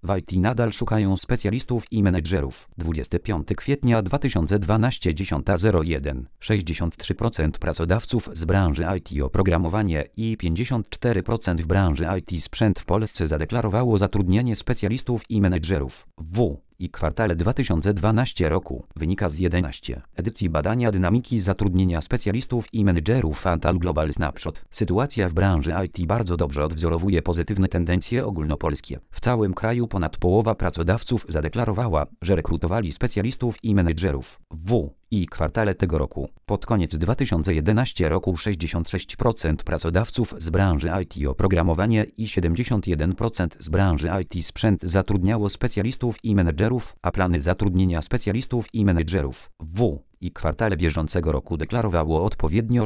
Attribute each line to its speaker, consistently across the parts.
Speaker 1: W IT nadal szukają specjalistów i menedżerów. 25 kwietnia 2012 10:01. 63% pracodawców z branży IT oprogramowanie i 54% w branży IT sprzęt w Polsce zadeklarowało zatrudnienie specjalistów i menedżerów. I kwartale 2012 roku wynika z 11 edycji badania dynamiki zatrudnienia specjalistów i menedżerów Antal Global Snapshot. Sytuacja w branży IT bardzo dobrze odwzorowuje pozytywne tendencje ogólnopolskie. W całym kraju ponad połowa pracodawców zadeklarowała, że rekrutowali specjalistów i menedżerów. I kwartale tego roku. Pod koniec 2011 roku 66% pracodawców z branży IT oprogramowanie i 71% z branży IT sprzęt zatrudniało specjalistów i menedżerów, a plany zatrudnienia specjalistów i menedżerów i kwartale bieżącego roku deklarowało odpowiednio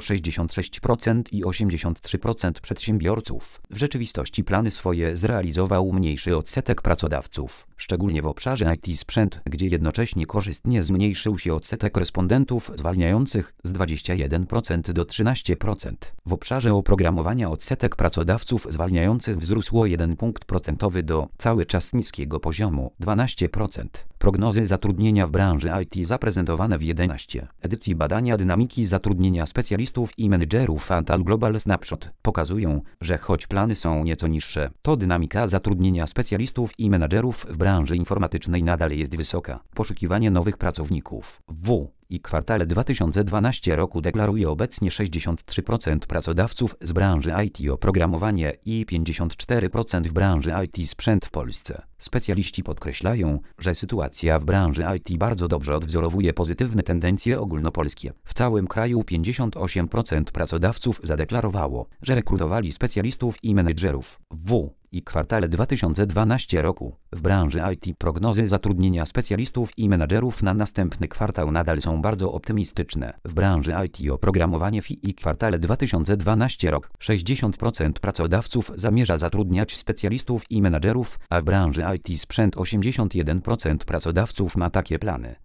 Speaker 1: 66% i 83% przedsiębiorców. W rzeczywistości plany swoje zrealizował mniejszy odsetek pracodawców, szczególnie w obszarze IT sprzęt, gdzie jednocześnie korzystnie zmniejszył się odsetek respondentów zwalniających z 21% do 13%. W obszarze oprogramowania odsetek pracodawców zwalniających wzrósł o 1 punkt procentowy do cały czas niskiego poziomu 12%. Prognozy zatrudnienia w branży IT zaprezentowane w 11 edycji badania dynamiki zatrudnienia specjalistów i menedżerów Antal Global Snapshot pokazują, że choć plany są nieco niższe, to dynamika zatrudnienia specjalistów i menedżerów w branży informatycznej nadal jest wysoka. Poszukiwanie nowych pracowników i kwartale 2012 roku deklaruje obecnie 63% pracodawców z branży IT oprogramowanie i 54% w branży IT sprzęt w Polsce. Specjaliści podkreślają, że sytuacja w branży IT bardzo dobrze odwzorowuje pozytywne tendencje ogólnopolskie. W całym kraju 58% pracodawców zadeklarowało, że rekrutowali specjalistów i menedżerów. I kwartale 2012 roku. W branży IT prognozy zatrudnienia specjalistów i menedżerów na następny kwartał nadal są bardzo optymistyczne. W branży IT oprogramowanie i kwartale 2012 rok 60% pracodawców zamierza zatrudniać specjalistów i menedżerów, a w branży IT sprzęt 81% pracodawców ma takie plany.